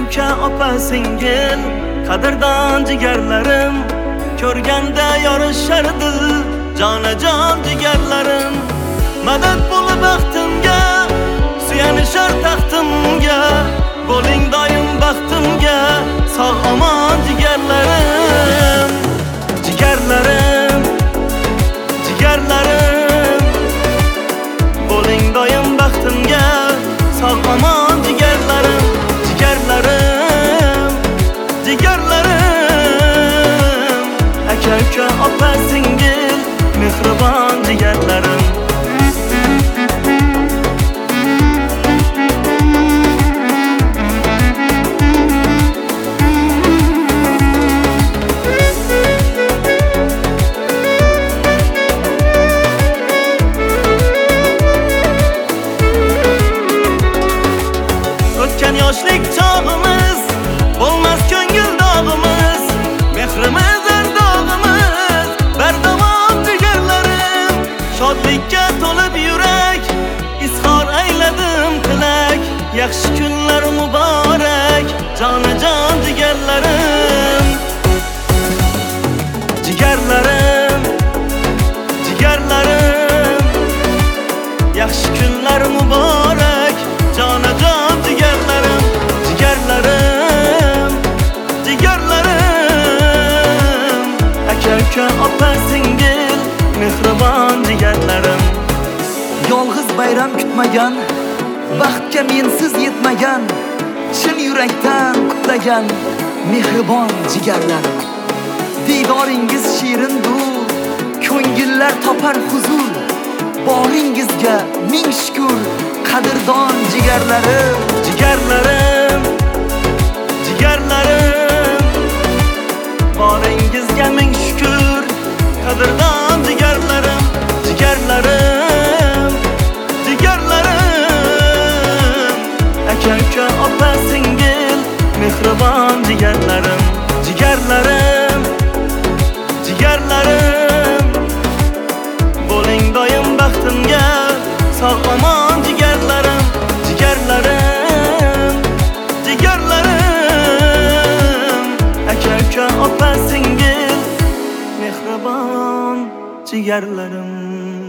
uka opa singil qadrdon jigarlarim ko'rganda yorishardi jonajon jigarlarim madad bo'lib baxtimga suyanishar taxtimga bo'ling doim baxtimga sog' omon jigarlarim jigarlarim jigarlarim bo'ling doim baxtimga sog' omon jigarlarim jigarlarim jigarlarim aka uka opa singil mehribon jigarlarim yoshlik chog'imiz bo'lmas ko'ngil dog'imiz mehrimiz ardog'imiz bardavom jigarlarim shodlikka to'lib yurak izhor ayladim tilak yaxshi kunlar muborak jonajon jigarlarim jigarlarim jigarlarim yaxshi kunlar muborak jonajon jigarlarim jigarlarim jigarlarim aka uka opa singil mehribon jigarlarim yolg'iz bayram kutmagan baxtga mensiz yetmagan chin yurakdan qutlagan mehribon jigarlarim didoringiz shirindur ko'ngillar topar huzur boringizga ming shukr qadrdon jigarlarim jigarlarim jigarlarim boringizga ming shukr qadrdon jigarlarim jigarlarim jigarlarim aka uka opa singil mehribon jigarlarim jigarlarim jigarlarim bo'ling doim baxtimga sog' omon jigarlarim jigarlarim jigarlarim aka uka opa singil mehribon jigarlarim